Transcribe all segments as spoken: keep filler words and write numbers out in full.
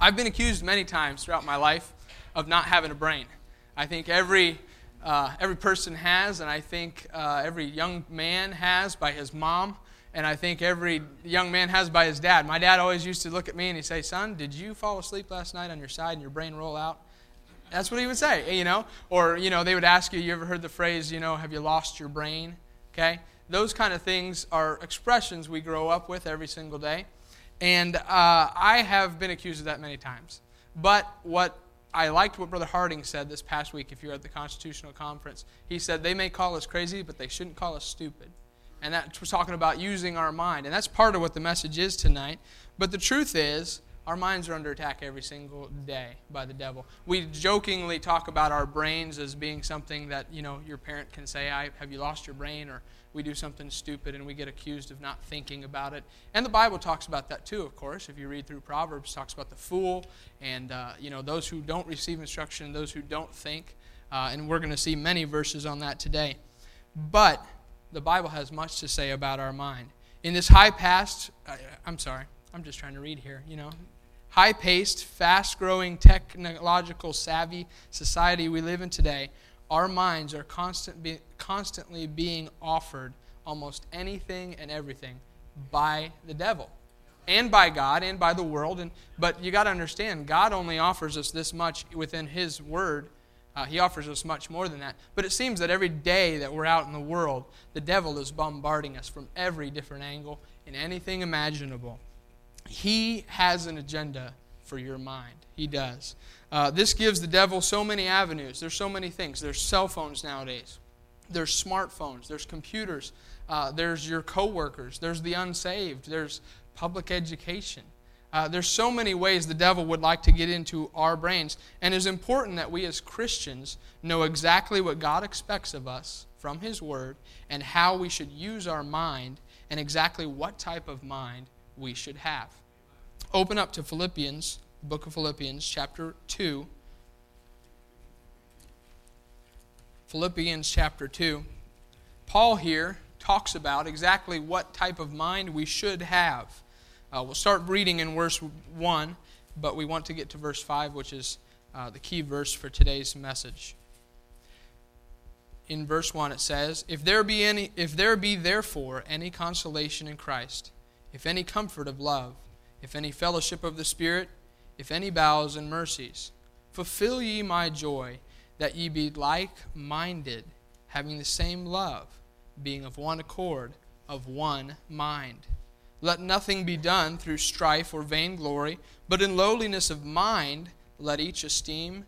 I've been accused many times throughout my life of not having a brain. I think every uh, every person has, and I think uh, every young man has by his mom, and I think every young man has by his dad. My dad always used to look at me and he'd say, "Son, did you fall asleep last night on your side and your brain roll out?" That's what he would say, you know. Or, you know, they would ask you, you ever heard the phrase, you know, have you lost your brain? Okay? Those kind of things are expressions we grow up with every single day. And uh, I have been accused of that many times. But what I liked what Brother Harding said this past week, if you were at the Constitutional Conference. He said, they may call us crazy, but they shouldn't call us stupid. And that was talking about using our mind. And that's part of what the message is tonight. But the truth is, our minds are under attack every single day by the devil. We jokingly talk about our brains as being something that, you know, your parent can say, I, have you lost your brain? Or we do something stupid and we get accused of not thinking about it. And the Bible talks about that too, of course. If you read through Proverbs, it talks about the fool and, uh, you know, those who don't receive instruction, those who don't think. Uh, and we're going to see many verses on that today. But the Bible has much to say about our mind. In this high-paced, I, I'm sorry, I'm just trying to read here, you know. High-paced, fast-growing, technological savvy society we live in today, our minds are constant be, constantly being offered almost anything and everything by the devil and by God and by the world. And but you got to understand, God only offers us this much within His Word. Uh, he offers us much more than that. But it seems that every day that we're out in the world, the devil is bombarding us from every different angle in anything imaginable. He has an agenda for your mind. He does. Uh, this gives the devil so many avenues. There's so many things. There's cell phones nowadays. There's smartphones. There's computers. Uh, there's your coworkers. There's the unsaved. There's public education. Uh, there's so many ways the devil would like to get into our brains. And it's important that we as Christians know exactly what God expects of us from His Word and how we should use our mind and exactly what type of mind we should have. Open up to Philippians, the book of Philippians, chapter two. Philippians chapter two. Paul here talks about exactly what type of mind we should have. Uh, we'll start reading in verse one, but we want to get to verse five, which is uh, the key verse for today's message. In verse one it says, If there be any, if there be therefore any consolation in Christ, if any comfort of love, if any fellowship of the Spirit, if any bowels and mercies, fulfill ye my joy, that ye be like-minded, having the same love, being of one accord, of one mind. Let nothing be done through strife or vainglory, but in lowliness of mind let each esteem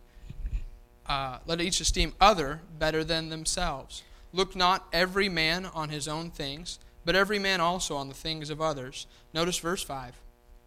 uh, let each esteem other better than themselves. Look not every man on his own things, but every man also on the things of others. Notice verse five.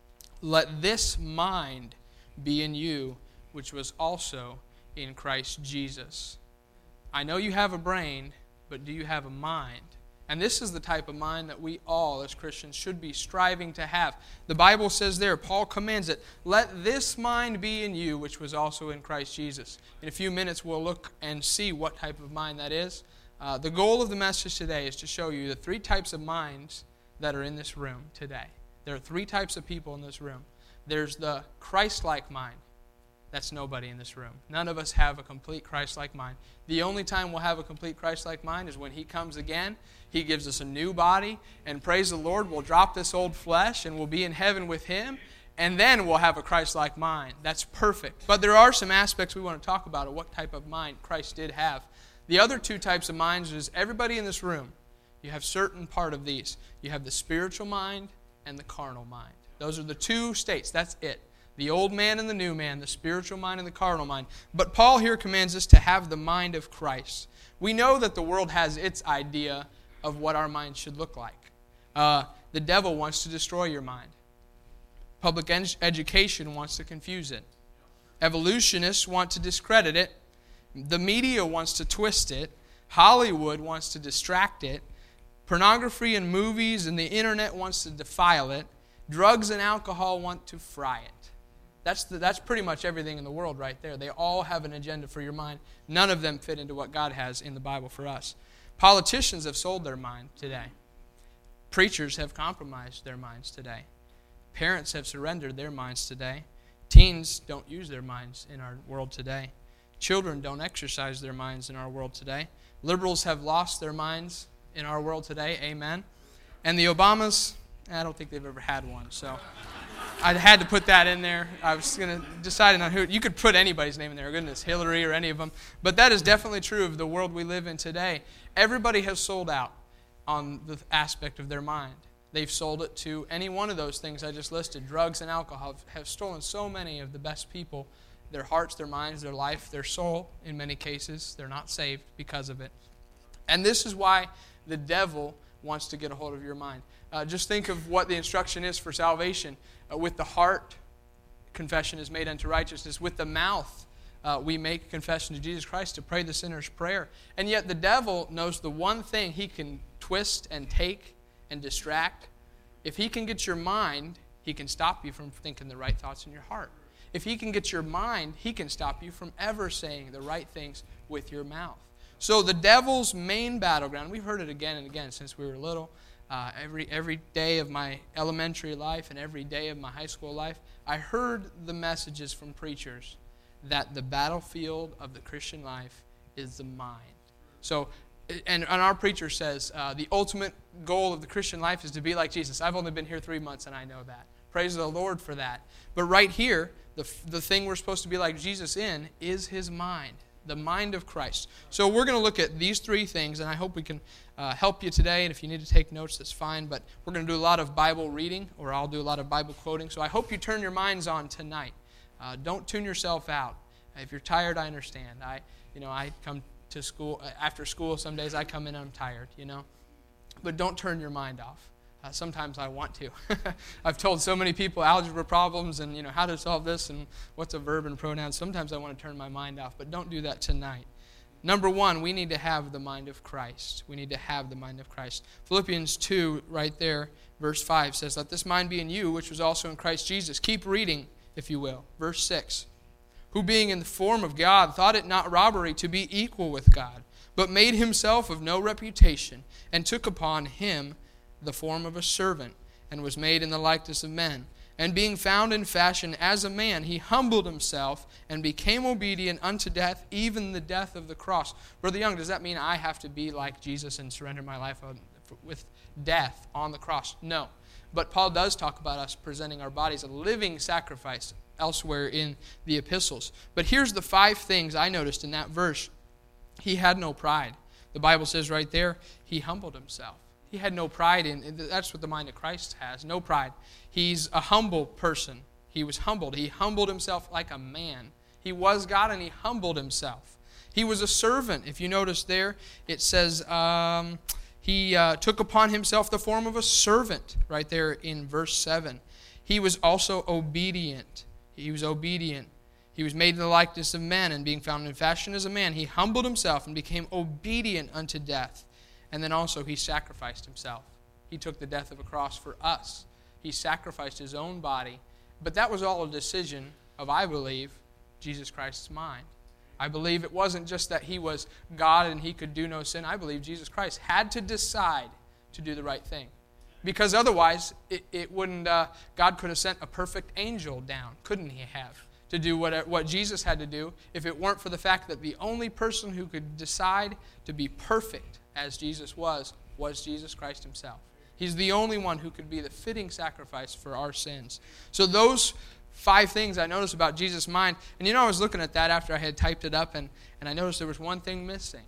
Let this mind be in you, which was also in Christ Jesus. I know you have a brain, but do you have a mind? And this is the type of mind that we all as Christians should be striving to have. The Bible says there, Paul commands it, let this mind be in you, which was also in Christ Jesus. In a few minutes we'll look and see what type of mind that is. Uh, the goal of the message today is to show you the three types of minds that are in this room today. There are three types of people in this room. There's the Christ-like mind. That's nobody in this room. None of us have a complete Christ-like mind. The only time we'll have a complete Christ-like mind is when He comes again. He gives us a new body, and praise the Lord, we'll drop this old flesh, and we'll be in heaven with Him, and then we'll have a Christ-like mind. That's perfect. But there are some aspects we want to talk about of what type of mind Christ did have. The other two types of minds is everybody in this room. You have certain part of these. You have the spiritual mind and the carnal mind. Those are the two states. That's it. The old man and the new man, the spiritual mind and the carnal mind. But Paul here commands us to have the mind of Christ. We know that the world has its idea of what our mind should look like. Uh, the devil wants to destroy your mind. Public ed- education wants to confuse it. Evolutionists want to discredit it. The media wants to twist it. Hollywood wants to distract it. Pornography and movies and the internet wants to defile it. Drugs and alcohol want to fry it. That's the, that's pretty much everything in the world right there. They all have an agenda for your mind. None of them fit into what God has in the Bible for us. Politicians have sold their mind today. Preachers have compromised their minds today. Parents have surrendered their minds today. Teens don't use their minds in our world today. Children don't exercise their minds in our world today. Liberals have lost their minds in our world today. Amen. And the Obamas, I don't think they've ever had one. So I had to put that in there. I was going to decide on who. You could put anybody's name in there. Goodness, Hillary or any of them. But that is definitely true of the world we live in today. Everybody has sold out on the aspect of their mind. They've sold it to any one of those things I just listed. Drugs and alcohol have stolen so many of the best people. Their hearts, their minds, their life, their soul, in many cases. They're not saved because of it. And this is why the devil wants to get a hold of your mind. Uh, just think of what the instruction is for salvation. Uh, with the heart, confession is made unto righteousness. With the mouth, uh, we make confession to Jesus Christ to pray the sinner's prayer. And yet the devil knows the one thing he can twist and take and distract. If he can get your mind, he can stop you from thinking the right thoughts in your heart. If he can get your mind, he can stop you from ever saying the right things with your mouth. So the devil's main battleground, we've heard it again and again since we were little, uh, every every day of my elementary life and every day of my high school life, I heard the messages from preachers that the battlefield of the Christian life is the mind. So, and, and our preacher says uh, the ultimate goal of the Christian life is to be like Jesus. I've only been here three months and I know that. Praise the Lord for that. But right here, the the thing we're supposed to be like Jesus in is his mind, the mind of Christ. So we're going to look at these three things, and I hope we can uh, help you today. And if you need to take notes, that's fine. But we're going to do a lot of Bible reading, or I'll do a lot of Bible quoting. So I hope you turn your minds on tonight. Uh, don't tune yourself out. If you're tired, I understand. I, you know, I come to school after school. Some days I come in and I'm tired. You know, but don't turn your mind off. Uh, sometimes I want to. I've told so many people algebra problems and, you know, how to solve this and what's a verb and pronoun. Sometimes I want to turn my mind off, but don't do that tonight. Number one, we need to have the mind of Christ. We need to have the mind of Christ. Philippians two, right there, verse five says, "Let this mind be in you, which was also in Christ Jesus." Keep reading, if you will. Verse six, "Who being in the form of God, thought it not robbery to be equal with God, but made himself of no reputation, and took upon him the form of a servant, and was made in the likeness of men. And being found in fashion as a man, he humbled himself and became obedient unto death, even the death of the cross." Brother Young, does that mean I have to be like Jesus and surrender my life with death on the cross? No. But Paul does talk about us presenting our bodies a living sacrifice elsewhere in the epistles. But here's the five things I noticed in that verse. He had no pride. The Bible says right there, he humbled himself. He had no pride in, that's what the mind of Christ has, no pride. He's a humble person. He was humbled. He humbled himself like a man. He was God and he humbled himself. He was a servant. If you notice there, it says um, he uh, took upon himself the form of a servant, right there in verse seven. He was also obedient. He was obedient. He was made in the likeness of men, and being found in fashion as a man, he humbled himself and became obedient unto death. And then also he sacrificed himself. He took the death of a cross for us. He sacrificed his own body. But that was all a decision of, I believe, Jesus Christ's mind. I believe it wasn't just that he was God and he could do no sin. I believe Jesus Christ had to decide to do the right thing. Because otherwise, it, it wouldn't. Uh, God could have sent a perfect angel down, couldn't he have, to do what, what Jesus had to do if it weren't for the fact that the only person who could decide to be perfect as Jesus was, was Jesus Christ himself. He's the only one who could be the fitting sacrifice for our sins. So those five things I noticed about Jesus' mind, and you know I was looking at that after I had typed it up, and, and I noticed there was one thing missing.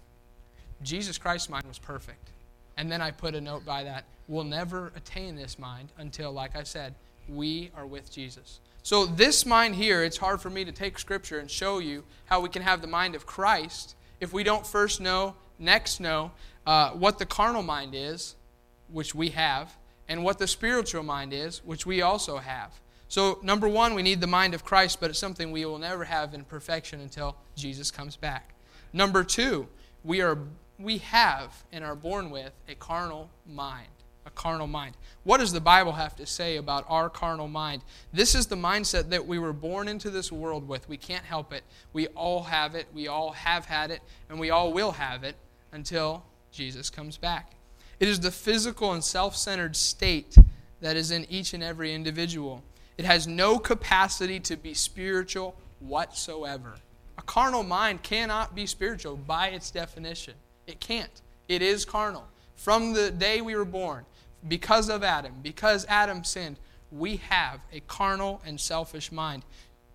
Jesus Christ's mind was perfect. And then I put a note by that, we'll never attain this mind until, like I said, we are with Jesus. So this mind here, it's hard for me to take Scripture and show you how we can have the mind of Christ if we don't first know, next know, uh, what the carnal mind is, which we have, and what the spiritual mind is, which we also have. So number one, we need the mind of Christ, but it's something we will never have in perfection until Jesus comes back. Number two, we are we have and are born with a carnal mind. A carnal mind. What does the Bible have to say about our carnal mind? This is the mindset that we were born into this world with. We can't help it. We all have it. We all have had it. And we all will have it until Jesus comes back. It is the physical and self-centered state that is in each and every individual. It has no capacity to be spiritual whatsoever. A carnal mind cannot be spiritual by its definition. It can't. It is carnal. From the day we were born, because of Adam, because Adam sinned, we have a carnal and selfish mind.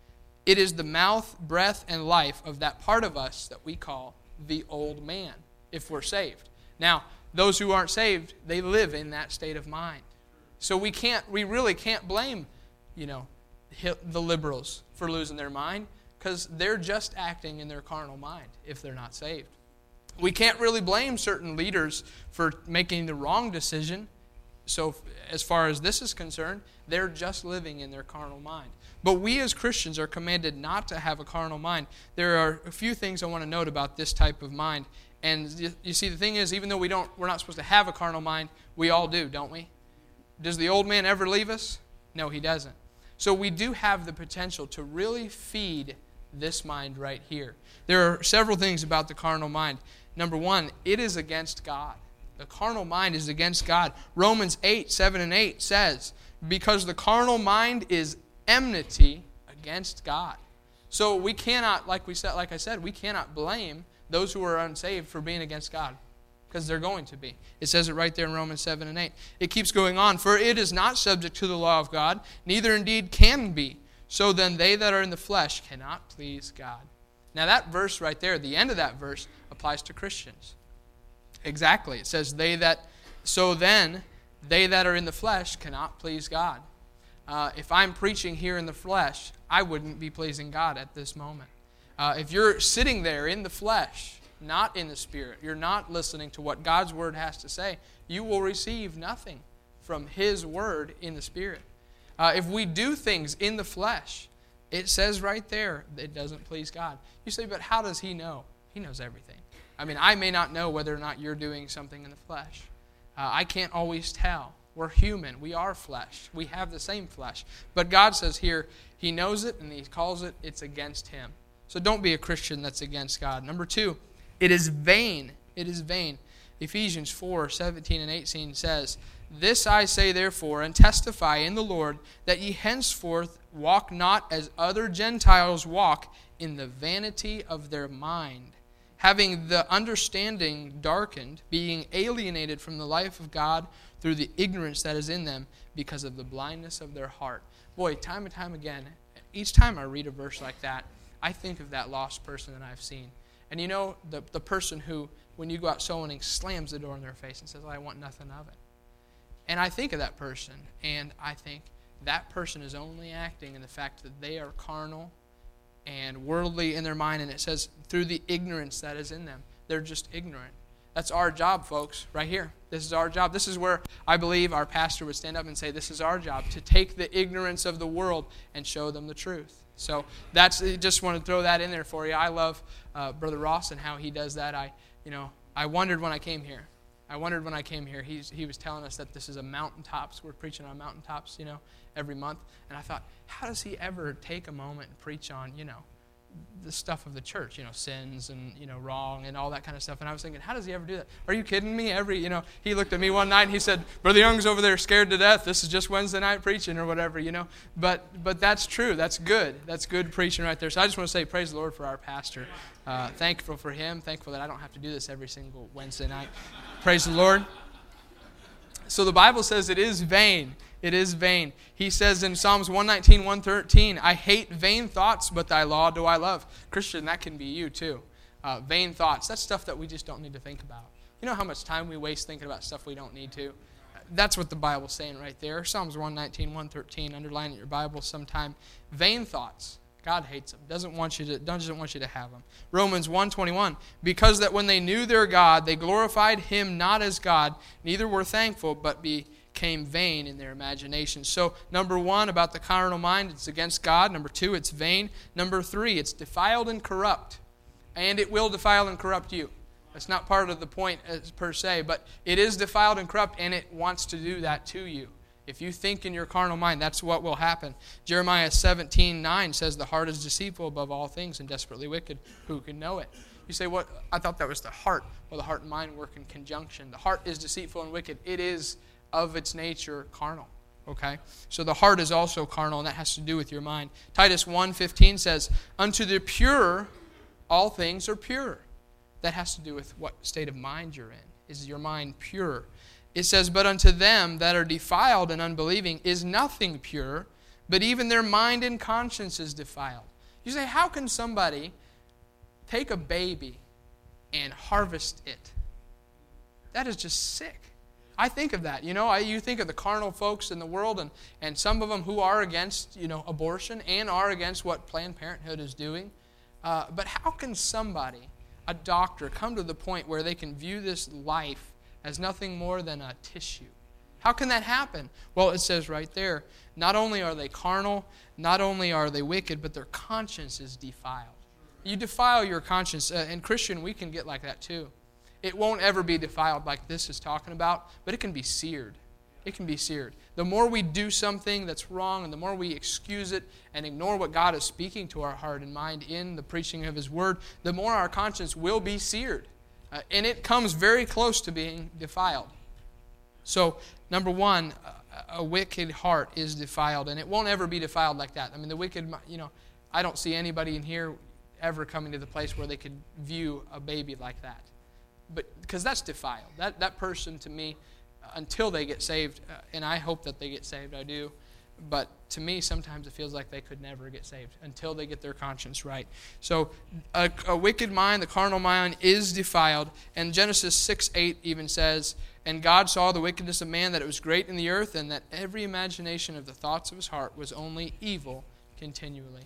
It is the mouth, breath, and life of that part of us that we call the old man, if we're saved. Now, those who aren't saved, they live in that state of mind. So we can't, we really can't blame, you know, the liberals for losing their mind, because they're just acting in their carnal mind if they're not saved. We can't really blame certain leaders for making the wrong decision. So as far as this is concerned, they're just living in their carnal mind. But we as Christians are commanded not to have a carnal mind. There are a few things I want to note about this type of mind. And you see, the thing is, even though we don't, we're not supposed to have a carnal mind, we all do, don't we? Does the old man ever leave us? No, he doesn't. So we do have the potential to really feed this mind right here. There are several things about the carnal mind. Number one, it is against God. The carnal mind is against God. Romans eight, seven and eight says, because the carnal mind is enmity against God. So we cannot, like we said, like I said, we cannot blame those who are unsaved for being against God, because they're going to be. It says it right there in Romans seven and eight. It keeps going on. For it is not subject to the law of God, neither indeed can be. So then they that are in the flesh cannot please God. Now that verse right there, the end of that verse, applies to Christians. Exactly. It says, they that, so then they that are in the flesh cannot please God. Uh, if I'm preaching here in the flesh, I wouldn't be pleasing God at this moment. Uh, if you're sitting there in the flesh, not in the Spirit, you're not listening to what God's Word has to say, you will receive nothing from His Word in the Spirit. Uh, if we do things in the flesh, it says right there, it doesn't please God. You say, but how does He know? He knows everything. I mean, I may not know whether or not you're doing something in the flesh. Uh, I can't always tell. We're human. We are flesh. We have the same flesh. But God says here, He knows it and He calls it, it's against Him. So don't be a Christian that's against God. Number two, it is vain. It is vain. Ephesians four, seventeen and eighteen says, this I say therefore, and testify in the Lord, that ye henceforth walk not as other Gentiles walk, in the vanity of their mind, having the understanding darkened, being alienated from the life of God through the ignorance that is in them, because of the blindness of their heart. Boy, time and time again, each time I read a verse like that, I think of that lost person that I've seen. And you know, the, the person who, when you go out soul winning, slams the door in their face and says, I want nothing of it. And I think of that person, and I think that person is only acting in the fact that they are carnal and worldly in their mind, and it says through the ignorance that is in them. They're just ignorant. That's our job, folks, right here. This is our job. This is where I believe our pastor would stand up and say, this is our job, to take the ignorance of the world and show them the truth. So that's, I just want to throw that in there for you. I love uh, Brother Ross and how he does that. I, you know, I wondered when I came here. I wondered when I came here, he's, he was telling us that this is a mountaintops. We're preaching on mountaintops, you know, every month. And I thought, how does he ever take a moment and preach on, you know, the stuff of the church, you know, sins and, you know, wrong and all that kind of stuff. And I was thinking, how does he ever do that? Are you kidding me? Every, you know, he looked at me one night and he said, Brother Young's over there scared to death. This is just Wednesday night preaching or whatever, you know. But but that's true. That's good. That's good preaching right there. So I just want to say praise the Lord for our pastor. Uh, thankful for him. Thankful that I don't have to do this every single Wednesday night. Praise the Lord. So the Bible says it is vain. It is vain. He says in Psalms one nineteen, one thirteen, I hate vain thoughts, but thy law do I love. Christian, that can be you too. Uh, vain thoughts. That's stuff that we just don't need to think about. You know how much time we waste thinking about stuff we don't need to? That's what the Bible's saying right there. Psalms one nineteen, one thirteen, underline in your Bible sometime. Vain thoughts. God hates them. Doesn't want you to, doesn't want you to have them. Romans one twenty-one, because that when they knew their God, they glorified him not as God, neither were thankful, but became vain in their imagination. So, number one, about the carnal mind, it's against God. Number two, it's vain. Number three, it's defiled and corrupt. And it will defile and corrupt you. That's not part of the point as per se, but it is defiled and corrupt, and it wants to do that to you. If you think in your carnal mind, that's what will happen. Jeremiah seventeen nine says, the heart is deceitful above all things and desperately wicked. Who can know it? You say, what? I thought that was the heart. Well, the heart and mind work in conjunction. The heart is deceitful and wicked. It is of its nature carnal. Okay? So the heart is also carnal, and that has to do with your mind. Titus one fifteen says, unto the pure all things are pure. That has to do with what state of mind you're in. Is your mind pure? It says, but unto them that are defiled and unbelieving is nothing pure, but even their mind and conscience is defiled. You say, how can somebody take a baby and harvest it? That is just sick. I think of that. You know, I, you think of the carnal folks in the world, and, and some of them who are against, you know, abortion and are against what Planned Parenthood is doing. Uh, but how can somebody, a doctor, come to the point where they can view this life as nothing more than a tissue? How can that happen? Well, it says right there, not only are they carnal, not only are they wicked, but their conscience is defiled. You defile your conscience. Uh, and Christian, we can get like that too. It won't ever be defiled like this is talking about, but it can be seared. It can be seared. The more we do something that's wrong, and the more we excuse it and ignore what God is speaking to our heart and mind in the preaching of His Word, the more our conscience will be seared. Uh, and it comes very close to being defiled. So, number one, a wicked heart is defiled, and it won't ever be defiled like that. I mean, the wicked, you know, I don't see anybody in here ever coming to the place where they could view a baby like that. But because that's defiled. That that person, to me, until they get saved, uh, and I hope that they get saved, I do, but to me, sometimes it feels like they could never get saved until they get their conscience right. So a, a wicked mind, the carnal mind, is defiled. And Genesis six eight even says, and God saw the wickedness of man, that it was great in the earth, and that every imagination of the thoughts of his heart was only evil continually.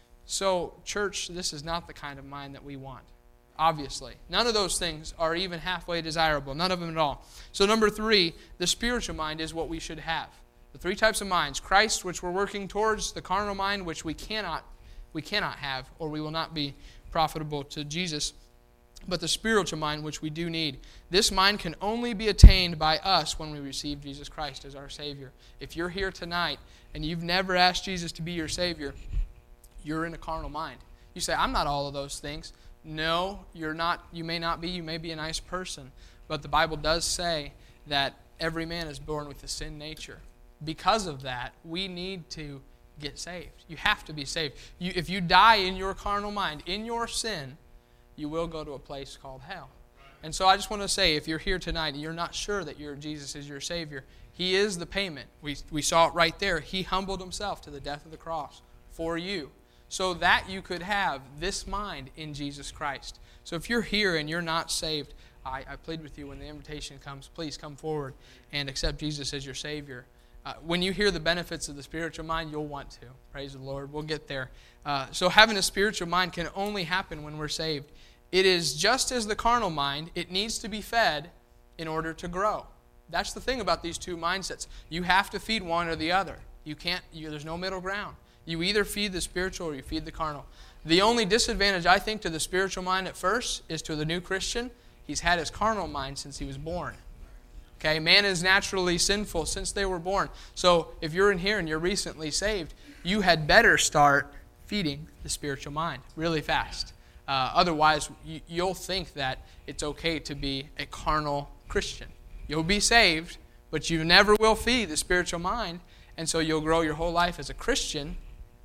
So, church, this is not the kind of mind that we want. Obviously. None of those things are even halfway desirable. None of them at all. So number three, the spiritual mind is what we should have. The three types of minds. Christ, which we're working towards. The carnal mind, which we cannot, we cannot have, or we will not be profitable to Jesus. But the spiritual mind, which we do need. This mind can only be attained by us when we receive Jesus Christ as our Savior. If you're here tonight and you've never asked Jesus to be your Savior, you're in a carnal mind. You say, I'm not all of those things. No, you're not. You may not be. You may be a nice person. But the Bible does say that every man is born with a sin nature. Because of that, we need to get saved. You have to be saved. You, if you die in your carnal mind, in your sin, you will go to a place called hell. And so I just want to say, if you're here tonight and you're not sure that you're, Jesus is your Savior, He is the payment. We, we saw it right there. He humbled Himself to the death of the cross for you, so that you could have this mind in Jesus Christ. So if you're here and you're not saved, I, I plead with you when the invitation comes, please come forward and accept Jesus as your Savior. Uh, when you hear the benefits of the spiritual mind, you'll want to. Praise the Lord. We'll get there. Uh, so having a spiritual mind can only happen when we're saved. It is just as the carnal mind, it needs to be fed in order to grow. That's the thing about these two mindsets. You have to feed one or the other. You can't, you, there's no middle ground. You either feed the spiritual or you feed the carnal. The only disadvantage, I think, to the spiritual mind at first is to the new Christian. He's had his carnal mind since he was born. Okay, man is naturally sinful since they were born. So if you're in here and you're recently saved, you had better start feeding the spiritual mind really fast. Uh, otherwise, you, you'll think that it's okay to be a carnal Christian. You'll be saved, but you never will feed the spiritual mind, and so you'll grow your whole life as a Christian,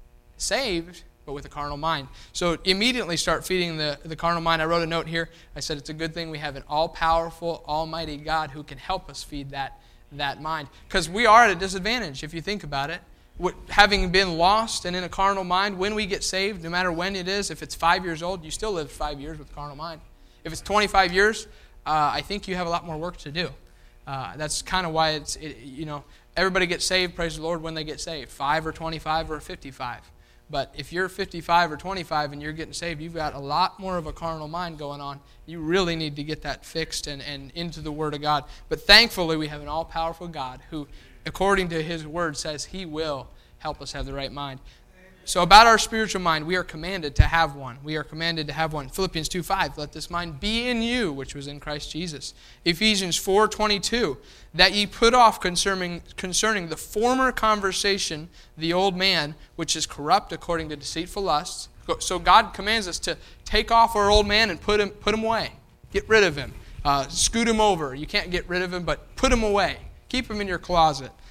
saved, but with a carnal mind. So immediately start feeding the, the carnal mind. I wrote a note here. I said it's a good thing we have an all-powerful, almighty God who can help us feed that, that mind. Because we are at a disadvantage, if you think about it. What, having been lost and in a carnal mind, when we get saved, no matter when it is, if it's five years old, you still live five years with a carnal mind. If it's twenty-five years, uh, I think you have a lot more work to do. Uh, that's kind of why it's, it, you know, everybody gets saved, praise the Lord, when they get saved, five or twenty-five or fifty-five. But if you're fifty-five or twenty-five and you're getting saved, you've got a lot more of a carnal mind going on. You really need to get that fixed and, and into the Word of God. But thankfully, we have an all-powerful God who, according to His Word, says He will help us have the right mind. So about our spiritual mind, we are commanded to have one. We are commanded to have one. Philippians two five, let this mind be in you, which was in Christ Jesus. Ephesians four twenty-two, that ye put off concerning, concerning the former conversation, the old man, which is corrupt according to deceitful lusts. So God commands us to take off our old man and put him, put him away. Get rid of him. Uh, scoot him over. You can't get rid of him, but put him away. Keep him in your closet.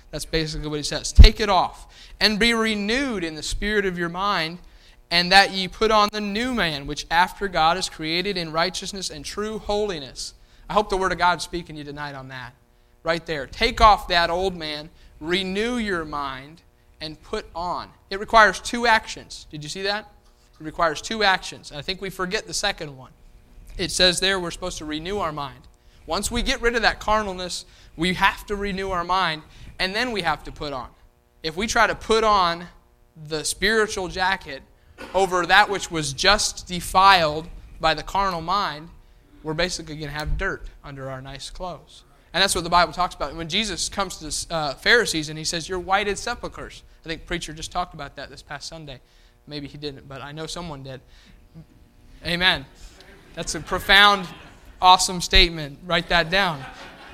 That's basically what he says. Take it off, and be renewed in the spirit of your mind, and that ye put on the new man, which after God is created in righteousness and true holiness. I hope the Word of God is speaking to you tonight on that. Right there. Take off that old man, renew your mind, and put on. It requires two actions. Did you see that? It requires two actions. And I think we forget the second one. It says there we're supposed to renew our mind. Once we get rid of that carnalness, we have to renew our mind, and then we have to put on. If we try to put on the spiritual jacket over that which was just defiled by the carnal mind, we're basically going to have dirt under our nice clothes. And that's what the Bible talks about. When Jesus comes to the uh, Pharisees and he says, you're whited sepulchres. I think preacher just talked about that this past Sunday. Maybe he didn't, but I know someone did. Amen. That's a profound, awesome statement. Write that down.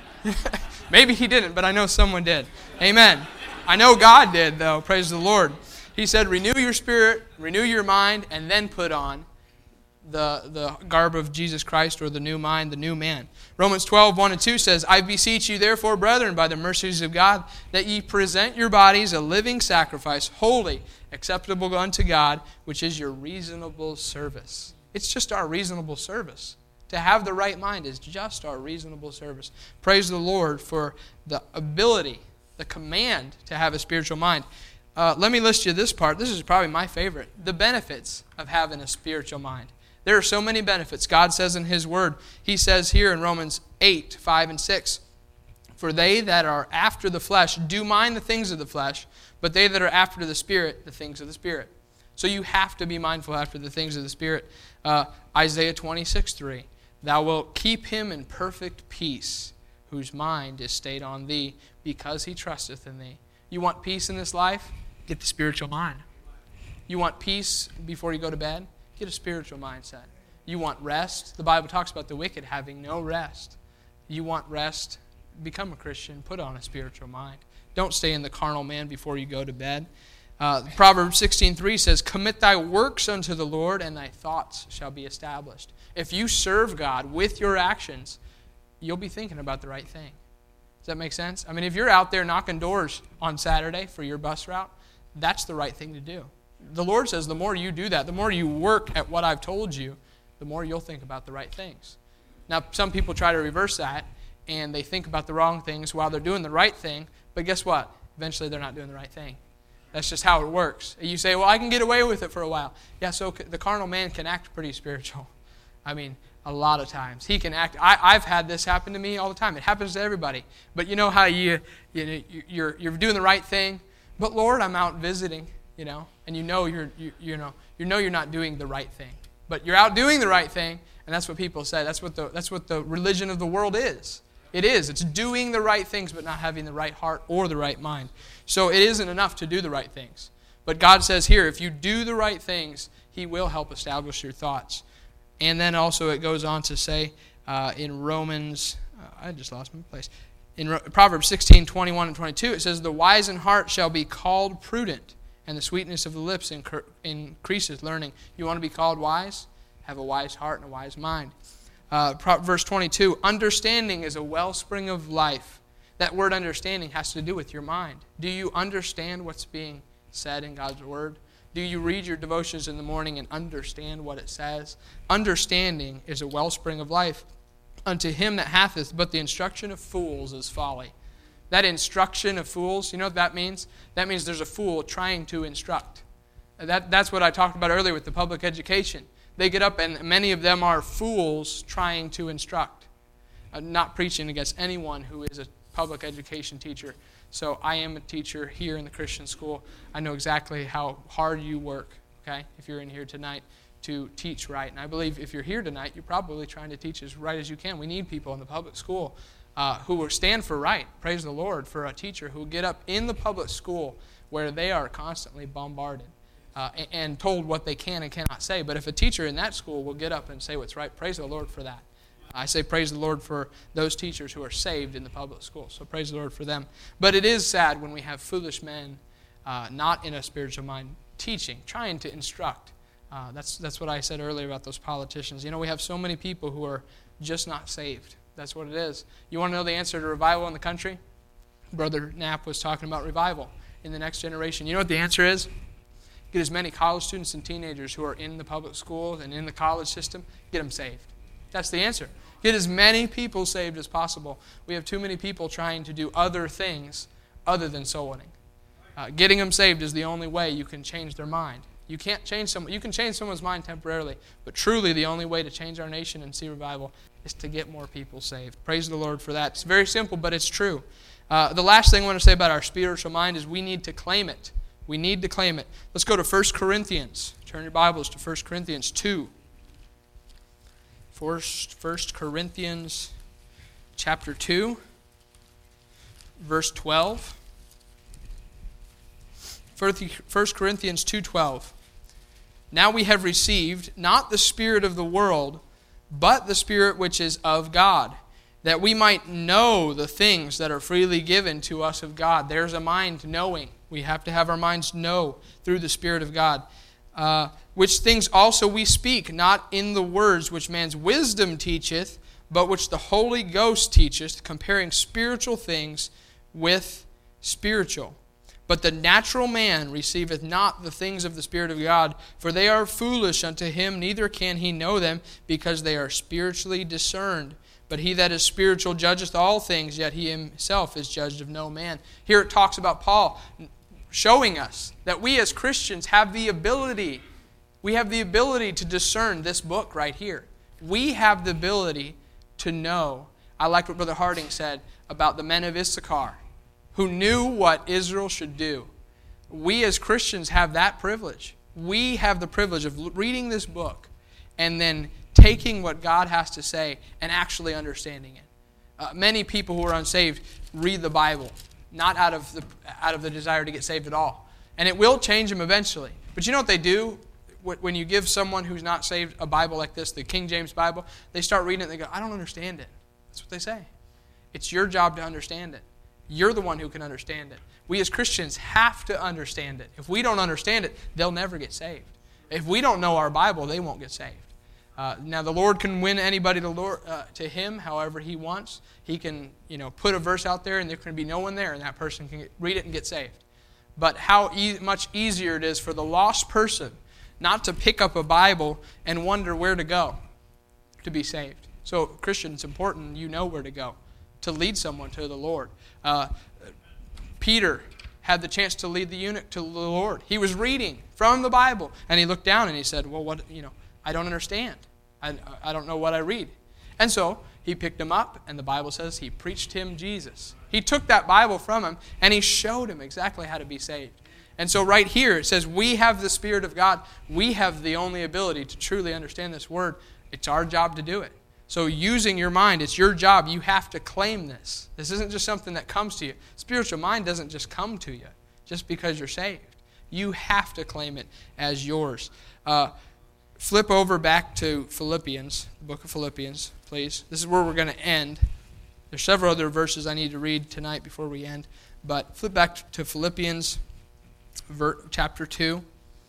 Maybe he didn't, but I know someone did. Amen. I know God did, though. Praise the Lord. He said, renew your spirit, renew your mind, and then put on the, the garb of Jesus Christ, or the new mind, the new man. Romans twelve, one and two says, I beseech you therefore, brethren, by the mercies of God, that ye present your bodies a living sacrifice, holy, acceptable unto God, which is your reasonable service. It's just our reasonable service. To have the right mind is just our reasonable service. Praise the Lord for the ability, the command to have a spiritual mind. Uh, let me list you this part. This is probably my favorite. The benefits of having a spiritual mind. There are so many benefits. God says in His Word, He says here in Romans eight, five and six, for they that are after the flesh do mind the things of the flesh, but they that are after the Spirit, the things of the Spirit. So you have to be mindful after the things of the Spirit. Uh, Isaiah twenty-six, three, thou wilt keep him in perfect peace, whose mind is stayed on thee, because he trusteth in thee. You want peace in this life? Get the spiritual mind. You want peace before you go to bed? Get a spiritual mindset. You want rest? The Bible talks about the wicked having no rest. You want rest? Become a Christian. Put on a spiritual mind. Don't stay in the carnal man before you go to bed. Uh, Proverbs sixteen three says, commit thy works unto the Lord, and thy thoughts shall be established. If you serve God with your actions, you'll be thinking about the right thing. Does that make sense? I mean, if you're out there knocking doors on Saturday for your bus route, that's the right thing to do. The Lord says the more you do that, the more you work at what I've told you, the more you'll think about the right things. Now, some people try to reverse that, and they think about the wrong things while they're doing the right thing, but guess what? Eventually they're not doing the right thing. That's just how it works. You say, well, I can get away with it for a while. Yeah, so the carnal man can act pretty spiritual. I mean, a lot of times. He can act. I, I've had this happen to me all the time. It happens to everybody. But you know how you, you know, you're, you're doing the right thing, but Lord, I'm out visiting, you know, and you know you're, you, you know, you know you're not doing the right thing. But you're out doing the right thing, and that's what people say. That's what the, that's what the religion of the world is. It is. It's doing the right things, but not having the right heart or the right mind. So it isn't enough to do the right things. But God says here, if you do the right things, He will help establish your thoughts. And then also it goes on to say uh, in Romans, uh, I just lost my place. In Ro- Proverbs sixteen, twenty-one and twenty-two, it says, the wise in heart shall be called prudent, and the sweetness of the lips incre- increases learning. You want to be called wise? Have a wise heart and a wise mind. Uh, Pro- verse twenty-two, understanding is a wellspring of life. That word understanding has to do with your mind. Do you understand what's being said in God's Word? Do you read your devotions in the morning and understand what it says? Understanding is a wellspring of life. Unto him that hath, but the instruction of fools is folly. That instruction of fools, you know what that means? That means there's a fool trying to instruct. That, that's what I talked about earlier with the public education. They get up and many of them are fools trying to instruct. I'm not preaching against anyone who is a public education teacher. So I am a teacher here in the Christian school. I know exactly how hard you work, okay, if you're in here tonight, to teach right. And I believe if you're here tonight, you're probably trying to teach as right as you can. We need people in the public school uh, who will stand for right. Praise the Lord for a teacher who will get up in the public school where they are constantly bombarded uh, and, and told what they can and cannot say. But if a teacher in that school will get up and say what's right, praise the Lord for that. I say praise the Lord for those teachers who are saved in the public school. So praise the Lord for them. But it is sad when we have foolish men uh, not in a spiritual mind teaching, trying to instruct. Uh, that's that's what I said earlier about those politicians. You know, we have so many people who are just not saved. That's what it is. You want to know the answer to revival in the country? Brother Knapp was talking about revival in the next generation. You know what the answer is? Get as many college students and teenagers who are in the public schools and in the college system, get them saved. That's the answer. Get as many people saved as possible. We have too many people trying to do other things other than soul winning. Uh, getting them saved is the only way you can change their mind. You can't change someone. You can change someone's mind temporarily, but truly the only way to change our nation and see revival is to get more people saved. Praise the Lord for that. It's very simple, but it's true. Uh, the last thing I want to say about our spiritual mind is we need to claim it. We need to claim it. Let's go to First Corinthians. Turn your Bibles to First Corinthians two. First, First Corinthians chapter two, verse twelve. First Corinthians two twelve. Now we have received not the spirit of the world, but the Spirit which is of God, that we might know the things that are freely given to us of God. There's a mind knowing. We have to have our minds know through the Spirit of God. Uh, which things also we speak, not in the words which man's wisdom teacheth, but which the Holy Ghost teacheth, comparing spiritual things with spiritual. But the natural man receiveth not the things of the Spirit of God, for they are foolish unto him, neither can he know them, because they are spiritually discerned. But he that is spiritual judgeth all things, yet he himself is judged of no man. Here it talks about Paul showing us that we as Christians have the ability, we have the ability to discern this book right here. We have the ability to know. I like what Brother Harding said about the men of Issachar, who knew what Israel should do. We as Christians have that privilege. We have the privilege of reading this book and then taking what God has to say and actually understanding it. Uh, many people who are unsaved read the Bible, not out of the out of the desire to get saved at all. And it will change them eventually. But you know what they do? When you give someone who's not saved a Bible like this, the King James Bible, they start reading it and they go, I don't understand it. That's what they say. It's your job to understand it. You're the one who can understand it. We as Christians have to understand it. If we don't understand it, they'll never get saved. If we don't know our Bible, they won't get saved. Uh, now, the Lord can win anybody to, Lord, uh, to Him however He wants. He can, you know, put a verse out there and there can be no one there and that person can get, read it and get saved. But how e- much easier it is for the lost person not to pick up a Bible and wonder where to go to be saved. So, Christian, it's important you know where to go to lead someone to the Lord. Uh, Peter had the chance to lead the eunuch to the Lord. He was reading from the Bible, and he looked down and he said, well, what, you know, I don't understand. I, I don't know what I read. And so he picked him up, and the Bible says he preached him Jesus. He took that Bible from him, and he showed him exactly how to be saved. And so right here it says we have the Spirit of God. We have the only ability to truly understand this word. It's our job to do it. So using your mind, it's your job. You have to claim this. This isn't just something that comes to you. Spiritual mind doesn't just come to you just because you're saved. You have to claim it as yours. Uh, flip over back to Philippians, the book of Philippians, please. This is where we're going to end. There's several other verses I need to read tonight before we end. But flip back to Philippians chapter two.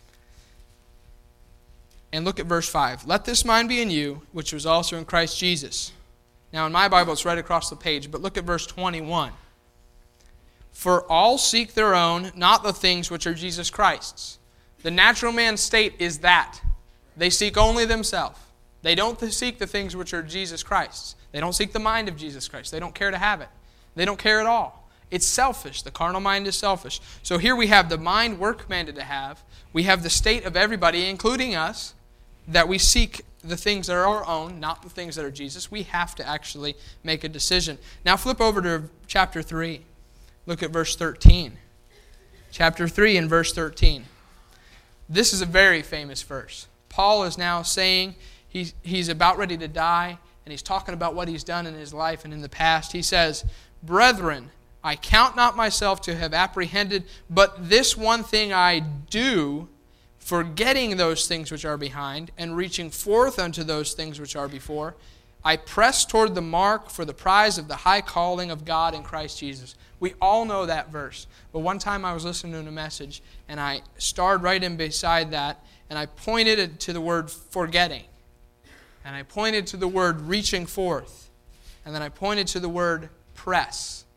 And look at verse five. Let this mind be in you, which was also in Christ Jesus. Now in my Bible it's right across the page, but look at verse twenty-one. For all seek their own, not the things which are Jesus Christ's. The natural man's state is that. They seek only themselves. They don't seek the things which are Jesus Christ's. They don't seek the mind of Jesus Christ. They don't care to have it. They don't care at all. It's selfish. The carnal mind is selfish. So here we have the mind we're commanded to have. We have the state of everybody, including us, that we seek the things that are our own, not the things that are Jesus. We have to actually make a decision. Now flip over to chapter three. Look at verse thirteen. Chapter three and verse thirteen. This is a very famous verse. Paul is now saying he's, he's about ready to die, and he's talking about what he's done in his life and in the past. He says, Brethren, I count not myself to have apprehended, but this one thing I do, forgetting those things which are behind, and reaching forth unto those things which are before, I press toward the mark for the prize of the high calling of God in Christ Jesus. We all know that verse. But one time I was listening to a message, and I starred right in beside that, and I pointed to the word forgetting. And I pointed to the word reaching forth. And then I pointed to the word press.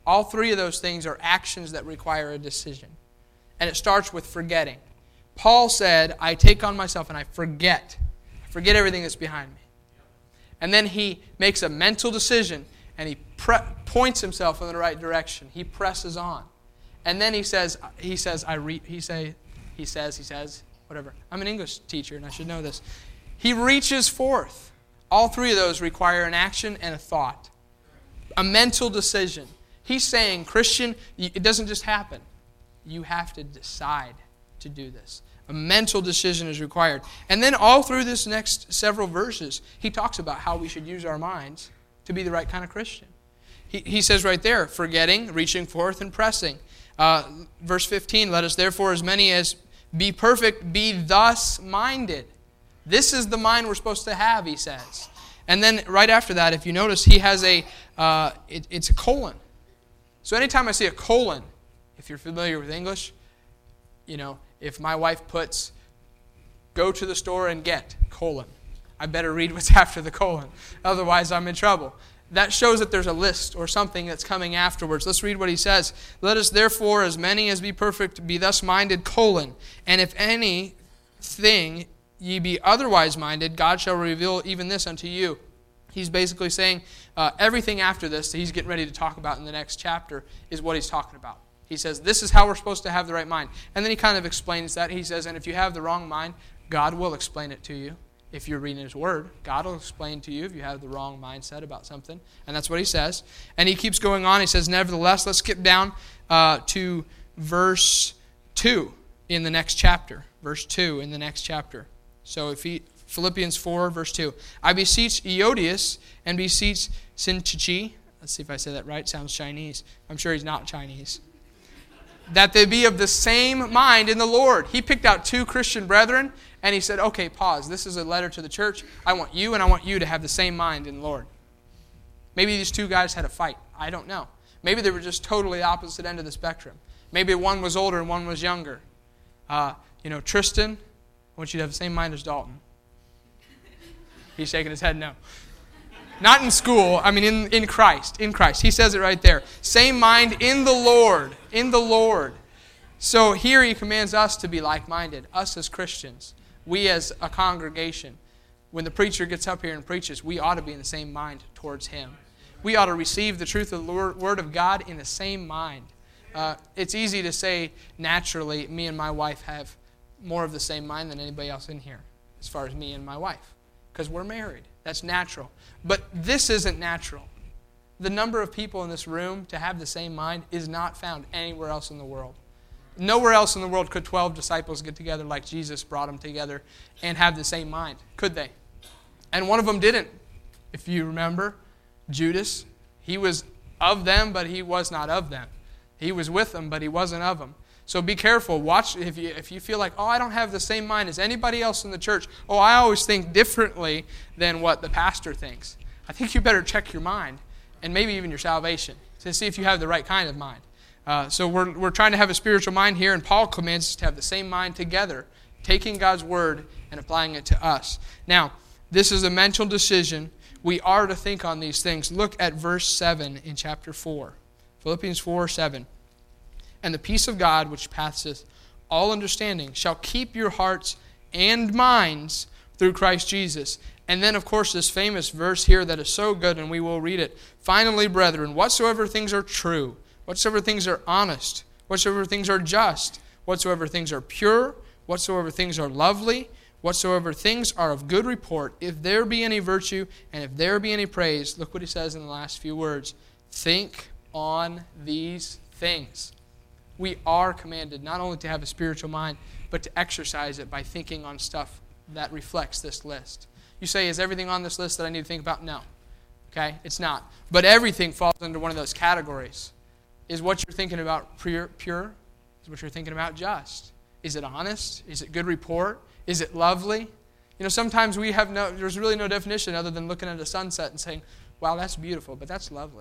All three of those things are actions that require a decision. And it starts with forgetting. Paul said, I take on myself and I forget. I forget everything that's behind me. And then he makes a mental decision and he pre- points himself in the right direction. He presses on. And then he says, he says, I re- he say, he says, he says, whatever. I'm an English teacher and I should know this. He reaches forth. All three of those require an action and a thought. A mental decision. He's saying, Christian, it doesn't just happen. You have to decide to do this. A mental decision is required. And then all through this next several verses, he talks about how we should use our minds to be the right kind of Christian. He, he says right there, forgetting, reaching forth, and pressing. Uh, verse fifteen, let us therefore as many as be perfect, be thus minded. This is the mind we're supposed to have, he says. And then right after that, if you notice, he has a, uh, it, it's a colon. So anytime I see a colon, if you're familiar with English, you know, if my wife puts, go to the store and get, colon, I better read what's after the colon. Otherwise, I'm in trouble. That shows that there's a list or something that's coming afterwards. Let's read what he says. Let us therefore, as many as be perfect, be thus minded, colon. And if anything ye be otherwise minded, God shall reveal even this unto you. He's basically saying uh, everything after this that he's getting ready to talk about in the next chapter is what he's talking about. He says, this is how we're supposed to have the right mind. And then he kind of explains that. He says, and if you have the wrong mind, God will explain it to you. If you're reading his word, God will explain to you if you have the wrong mindset about something. And that's what he says. And he keeps going on. He says, nevertheless, let's skip down uh, to verse two in the next chapter. Verse two in the next chapter. So if he, Philippians four, verse two. I beseech Eodius and beseech Syntyche. Let's see if I say that right. Sounds Chinese. I'm sure he's not Chinese. That they be of the same mind in the Lord. He picked out two Christian brethren, and he said, okay, pause. This is a letter to the church. I want you and I want you to have the same mind in the Lord. Maybe these two guys had a fight. I don't know. Maybe they were just totally opposite end of the spectrum. Maybe one was older and one was younger. Uh, you know, Tristan, I want you to have the same mind as Dalton. He's shaking his head no. Not in school, I mean in, in Christ. In Christ. He says it right there. Same mind in the Lord. In the Lord. So here he commands us to be like-minded. Us as Christians. We as a congregation. When the preacher gets up here and preaches, we ought to be in the same mind towards him. We ought to receive the truth of the Word of God in the same mind. Uh, it's easy to say naturally, me and my wife have more of the same mind than anybody else in here. As far as me and my wife. Because we're married. That's natural. But this isn't natural. The number of people in this room to have the same mind is not found anywhere else in the world. Nowhere else in the world could twelve disciples get together like Jesus brought them together and have the same mind. Could they? And one of them didn't. If you remember, Judas, he was of them, but he was not of them. He was with them, but he wasn't of them. So be careful. Watch if you if you feel like, oh, I don't have the same mind as anybody else in the church. Oh, I always think differently than what the pastor thinks. I think you better check your mind and maybe even your salvation to see if you have the right kind of mind. Uh, so we're we're trying to have a spiritual mind here, and Paul commands us to have the same mind together, taking God's word and applying it to us. Now, this is a mental decision. We are to think on these things. Look at verse seven in chapter four. Philippians four, seven. And the peace of God, which passeth all understanding, shall keep your hearts and minds through Christ Jesus. And then, of course, this famous verse here that is so good, and we will read it. Finally, brethren, whatsoever things are true, whatsoever things are honest, whatsoever things are just, whatsoever things are pure, whatsoever things are lovely, whatsoever things are of good report, if there be any virtue, and if there be any praise, look what he says in the last few words. Think on these things. We are commanded not only to have a spiritual mind, but to exercise it by thinking on stuff that reflects this list. You say, is everything on this list that I need to think about? No. Okay? It's not. But everything falls under one of those categories. Is what you're thinking about pure? pure? Is what you're thinking about just? Is it honest? Is it good report? Is it lovely? You know, sometimes we have no, there's really no definition other than looking at a sunset and saying, wow, that's beautiful, but that's lovely.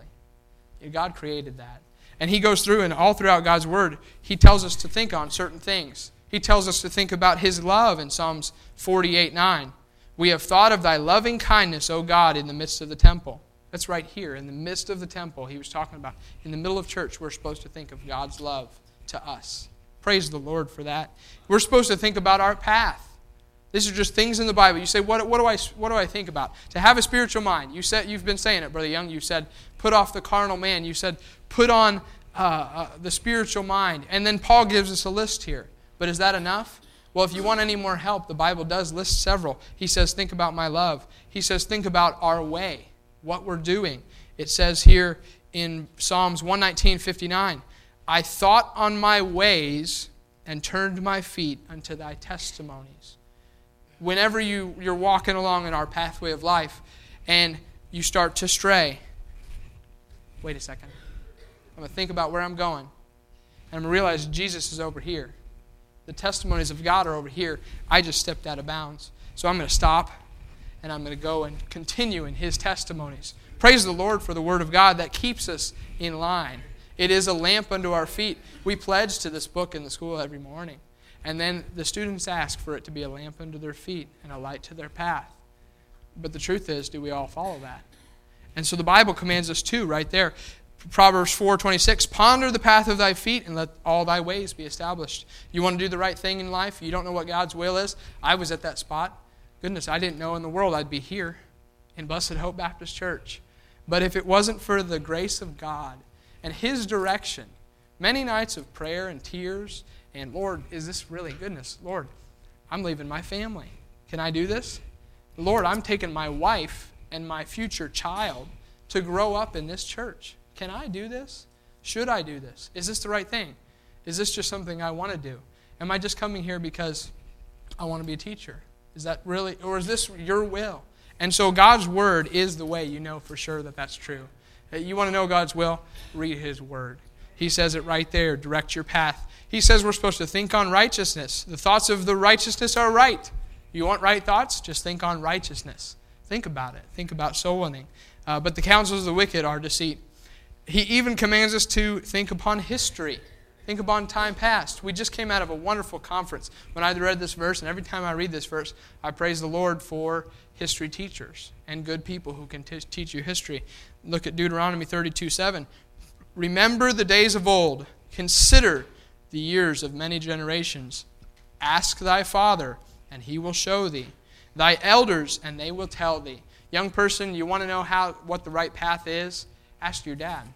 God created that. And he goes through, and all throughout God's word, he tells us to think on certain things. He tells us to think about his love in Psalms forty-eight nine. We have thought of thy loving kindness, O God, in the midst of the temple. That's right here in the midst of the temple he was talking about. In the middle of church, we're supposed to think of God's love to us. Praise the Lord for that. We're supposed to think about our path. These are just things in the Bible. You say, what, what do I what do I think about? To have a spiritual mind. You said, you've been saying it, Brother Young. You said, put off the carnal man. You said, put on uh, uh, the spiritual mind. And then Paul gives us a list here. But is that enough? Well, if you want any more help, the Bible does list several. He says, think about my love. He says, think about our way, what we're doing. It says here in Psalms one nineteen, fifty-nine, I thought on my ways and turned my feet unto thy testimonies. Whenever you, you're walking along in our pathway of life and you start to stray, wait a second. I'm going to think about where I'm going. And I'm going to realize Jesus is over here. The testimonies of God are over here. I just stepped out of bounds. So I'm going to stop and I'm going to go and continue in His testimonies. Praise the Lord for the Word of God that keeps us in line. It is a lamp unto our feet. We pledge to this book in the school every morning. And then the students ask for it to be a lamp unto their feet and a light to their path. But the truth is, do we all follow that? And so the Bible commands us too, right there. Proverbs four twenty-six, ponder the path of thy feet and let all thy ways be established. You want to do the right thing in life? You don't know what God's will is? I was at that spot. Goodness, I didn't know in the world I'd be here in Blessed Hope Baptist Church. But if it wasn't for the grace of God and His direction, many nights of prayer and tears, and Lord, is this really goodness? Lord, I'm leaving my family. Can I do this? Lord, I'm taking my wife and my future child to grow up in this church. Can I do this? Should I do this? Is this the right thing? Is this just something I want to do? Am I just coming here because I want to be a teacher? Is that really, or is this your will? And so God's Word is the way you know for sure that that's true. You want to know God's will? Read His Word. He says it right there, direct your path. He says we're supposed to think on righteousness. The thoughts of the righteousness are right. You want right thoughts? Just think on righteousness. Think about it. Think about soul winning. Uh, but the counsels of the wicked are deceit. He even commands us to think upon history. Think upon time past. We just came out of a wonderful conference when I read this verse, and every time I read this verse, I praise the Lord for history teachers and good people who can t- teach you history. Look at Deuteronomy thirty-two seven. Remember the days of old. Consider the years of many generations. Ask thy father, and he will show thee. Thy elders, and they will tell thee. Young person, you want to know how what the right path is? Ask your dad.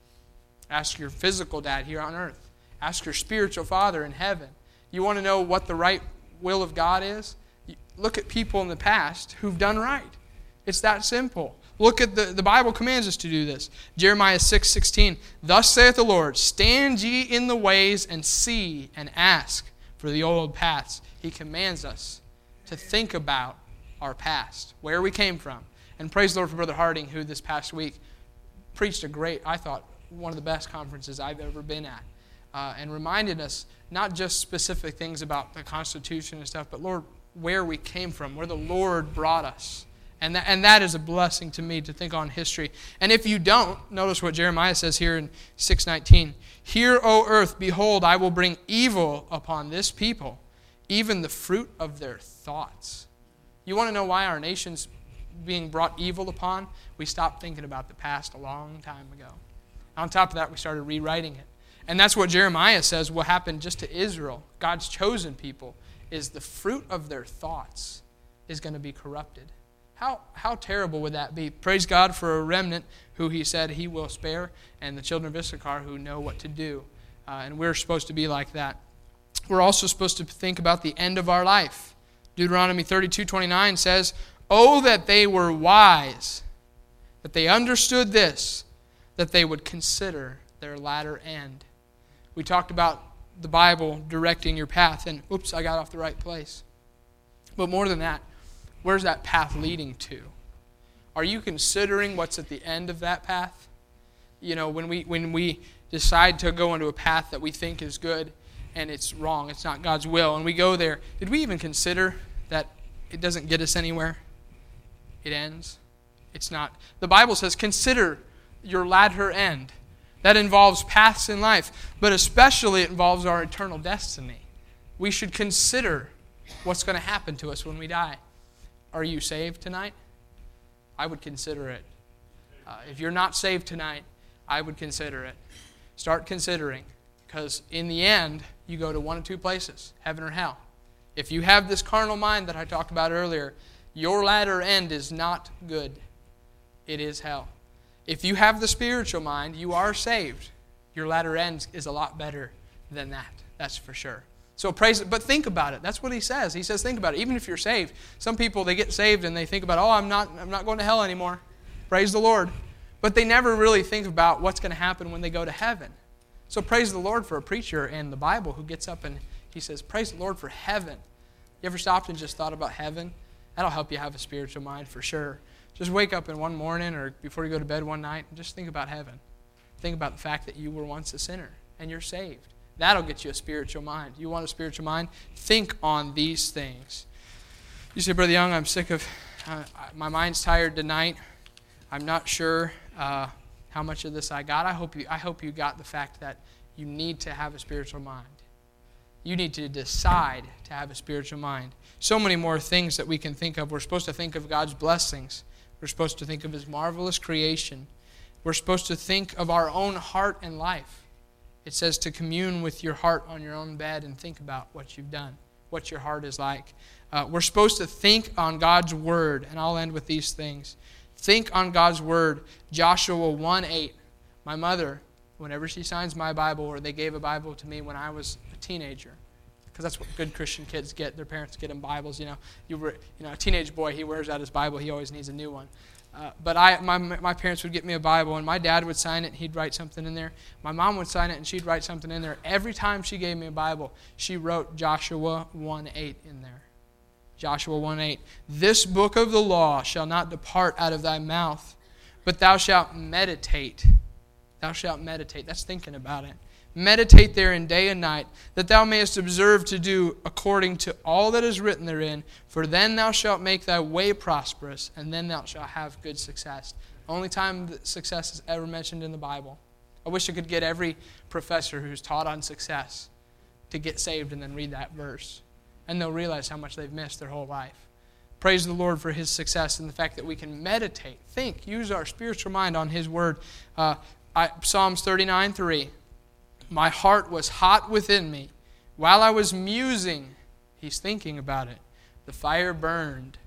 Ask your physical dad here on earth. Ask your spiritual father in heaven. You want to know what the right will of God is? Look at people in the past who've done right. It's that simple. Look at the, the Bible commands us to do this. Jeremiah six sixteen. Thus saith the Lord, stand ye in the ways and see and ask for the old paths. He commands us to think about our past, where we came from. And praise the Lord for Brother Harding, who this past week preached a great, I thought, one of the best conferences I've ever been at. Uh, and reminded us not just specific things about the Constitution and stuff, but Lord, where we came from, where the Lord brought us. And that, and that is a blessing to me to think on history. And if you don't, notice what Jeremiah says here in six nineteen. Hear, O earth, behold, I will bring evil upon this people, even the fruit of their thoughts. You want to know why our nation's being brought evil upon? We stopped thinking about the past a long time ago. On top of that, we started rewriting it. And that's what Jeremiah says will happen just to Israel, God's chosen people, is the fruit of their thoughts is going to be corrupted. How how terrible would that be? Praise God for a remnant who He said He will spare, and the children of Issachar who know what to do. Uh, and we're supposed to be like that. We're also supposed to think about the end of our life. Deuteronomy thirty-two twenty-nine says, oh, that they were wise, that they understood this, that they would consider their latter end. We talked about the Bible directing your path, and oops, I got off the right place. But more than that, where's that path leading to? Are you considering what's at the end of that path? You know, when we when we decide to go into a path that we think is good and it's wrong, it's not God's will, and we go there, did we even consider that it doesn't get us anywhere? It ends. It's not. The Bible says, consider your latter end. That involves paths in life, but especially it involves our eternal destiny. We should consider what's going to happen to us when we die. Are you saved tonight? I would consider it. Uh, if you're not saved tonight, I would consider it. Start considering, because in the end, you go to one of two places, heaven or hell. If you have this carnal mind that I talked about earlier, your latter end is not good. It is hell. If you have the spiritual mind, you are saved. Your latter end is a lot better than that. That's for sure. So praise it, but think about it. That's what he says. He says, think about it. Even if you're saved, some people, they get saved and they think about, oh, I'm not, I'm not going to hell anymore. Praise the Lord. But they never really think about what's going to happen when they go to heaven. So praise the Lord for a preacher in the Bible who gets up and he says, praise the Lord for heaven. You ever stopped and just thought about heaven? That'll help you have a spiritual mind for sure. Just wake up in one morning or before you go to bed one night and just think about heaven. Think about the fact that you were once a sinner and you're saved. That'll get you a spiritual mind. You want a spiritual mind? Think on these things. You say, Brother Young, I'm sick of, uh, my mind's tired tonight. I'm not sure uh, how much of this I got. I hope you, I hope you got the fact that you need to have a spiritual mind. You need to decide to have a spiritual mind. So many more things that we can think of. We're supposed to think of God's blessings. We're supposed to think of His marvelous creation. We're supposed to think of our own heart and life. It says to commune with your heart on your own bed and think about what you've done, what your heart is like. Uh, we're supposed to think on God's Word, and I'll end with these things. Think on God's Word. Joshua one eight. My mother, whenever she signs my Bible, or they gave a Bible to me when I was a teenager, because that's what good Christian kids get. Their parents get them Bibles. You know, you were, you know, a teenage boy, he wears out his Bible. He always needs a new one. Uh, but I, my my parents would get me a Bible, and my dad would sign it, and he'd write something in there. My mom would sign it, and she'd write something in there. Every time she gave me a Bible, she wrote Joshua one eight in there. Joshua one eight. This book of the law shall not depart out of thy mouth, but thou shalt meditate. Thou shalt meditate. That's thinking about it. Meditate therein day and night, that thou mayest observe to do according to all that is written therein. For then thou shalt make thy way prosperous, and then thou shalt have good success. Only time that success is ever mentioned in the Bible. I wish I could get every professor who's taught on success to get saved and then read that verse. And they'll realize how much they've missed their whole life. Praise the Lord for His success and the fact that we can meditate, think, use our spiritual mind on His Word. Uh, I, Psalms thirty-nine three. My heart was hot within me. While I was musing, he's thinking about it, the fire burned.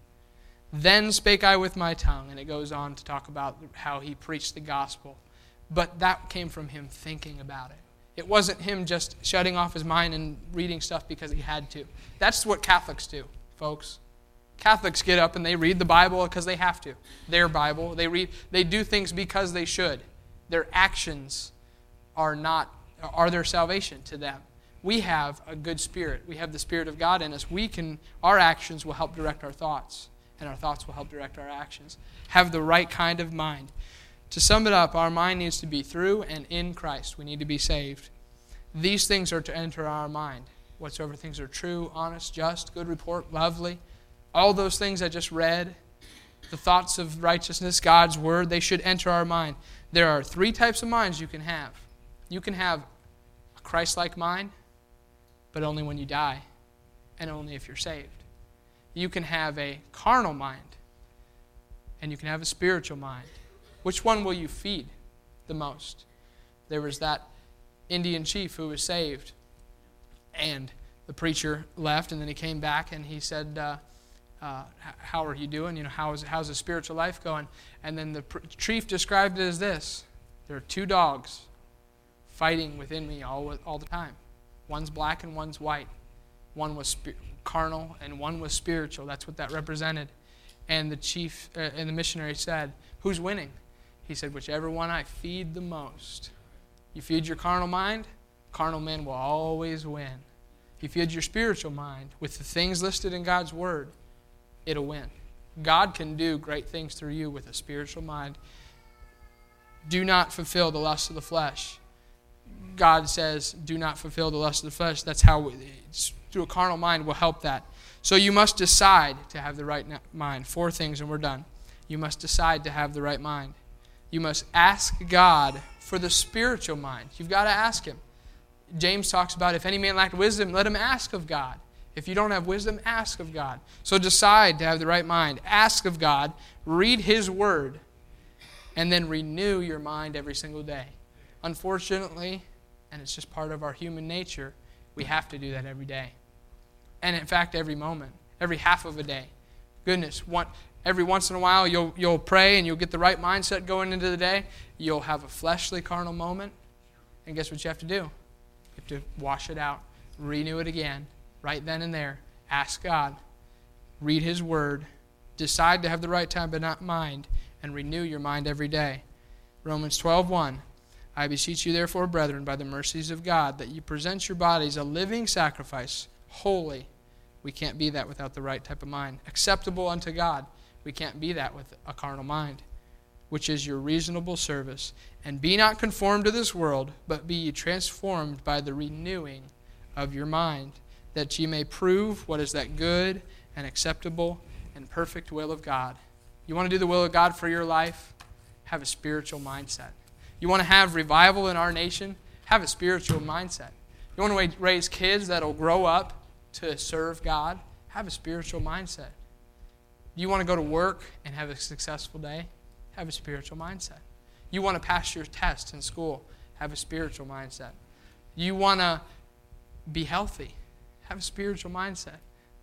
Then spake I with my tongue. And it goes on to talk about how he preached the gospel. But that came from him thinking about it. It wasn't him just shutting off his mind and reading stuff because he had to. That's what Catholics do, folks. Catholics get up and they read the Bible because they have to. Their Bible. They read. They do things because they should. Their actions are not are their salvation to them. We have a good spirit. We have the Spirit of God in us. We can, our actions will help direct our thoughts, and our thoughts will help direct our actions. Have the right kind of mind. To sum it up, our mind needs to be through and in Christ. We need to be saved. These things are to enter our mind. Whatsoever things are true, honest, just, good report, lovely. All those things I just read, the thoughts of righteousness, God's Word, they should enter our mind. There are three types of minds you can have. You can have a Christ-like mind, but only when you die, and only if you're saved. You can have a carnal mind, and you can have a spiritual mind. Which one will you feed the most? There was that Indian chief who was saved, and the preacher left, and then he came back, and he said, uh, uh, how are you doing? You know, how is, how's the spiritual life going? And then the chief described it as this. There are two dogs fighting within me all all the time. One's black and one's white. One was sp- carnal and one was spiritual. That's what that represented. And the chief uh, and the missionary said, who's winning? He said, whichever one I feed the most. You feed your carnal mind, carnal men will always win. If you feed your spiritual mind with the things listed in God's Word, it'll win. God can do great things through you with a spiritual mind. Do not fulfill the lust of the flesh. God says, do not fulfill the lust of the flesh. That's how, we, through a carnal mind, will help that. So you must decide to have the right mind. Four things and we're done. You must decide to have the right mind. You must ask God for the spiritual mind. You've got to ask Him. James talks about, if any man lack wisdom, let him ask of God. If you don't have wisdom, ask of God. So decide to have the right mind. Ask of God. Read His Word. and then renew your mind every single day. Unfortunately, and it's just part of our human nature, we have to do that every day. And in fact, every moment, every half of a day. Goodness, one, every once in a while you'll, you'll pray and you'll get the right mindset going into the day. You'll have a fleshly, carnal moment. And guess what you have to do? You have to wash it out, renew it again, right then and there. Ask God, read His Word, decide to have the right time but not mind, and renew your mind every day. Romans twelve one. I beseech you therefore, brethren, by the mercies of God, that you present your bodies a living sacrifice, holy. We can't be that without the right type of mind. Acceptable unto God. We can't be that with a carnal mind, which is your reasonable service. And be not conformed to this world, but be ye transformed by the renewing of your mind, that ye may prove what is that good and acceptable and perfect will of God. You want to do the will of God for your life? Have a spiritual mindset. You want to have revival in our nation? Have a spiritual mindset. You want to raise kids that will grow up to serve God? Have a spiritual mindset. You want to go to work and have a successful day? Have a spiritual mindset. You want to pass your test in school? Have a spiritual mindset. You want to be healthy? Have a spiritual mindset.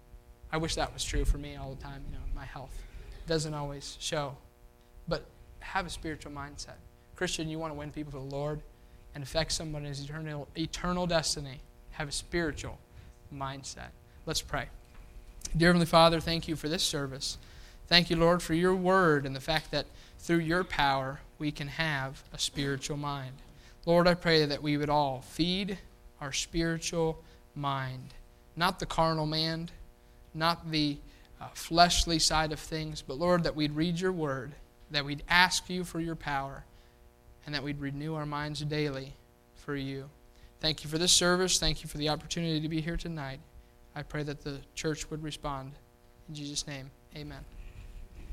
I wish that was true for me all the time. You know, my health doesn't always show. But have a spiritual mindset. Christian, you want to win people to the Lord and affect someone's eternal, eternal destiny. Have a spiritual mindset. Let's pray. Dear Heavenly Father, thank you for this service. Thank you, Lord, for your word and the fact that through your power we can have a spiritual mind. Lord, I pray that we would all feed our spiritual mind, not the carnal man, not the uh, fleshly side of things, but Lord, that we'd read your word, that we'd ask you for your power, and that we'd renew our minds daily for you. Thank you for this service. Thank you for the opportunity to be here tonight. I pray that the church would respond. In Jesus' name, amen.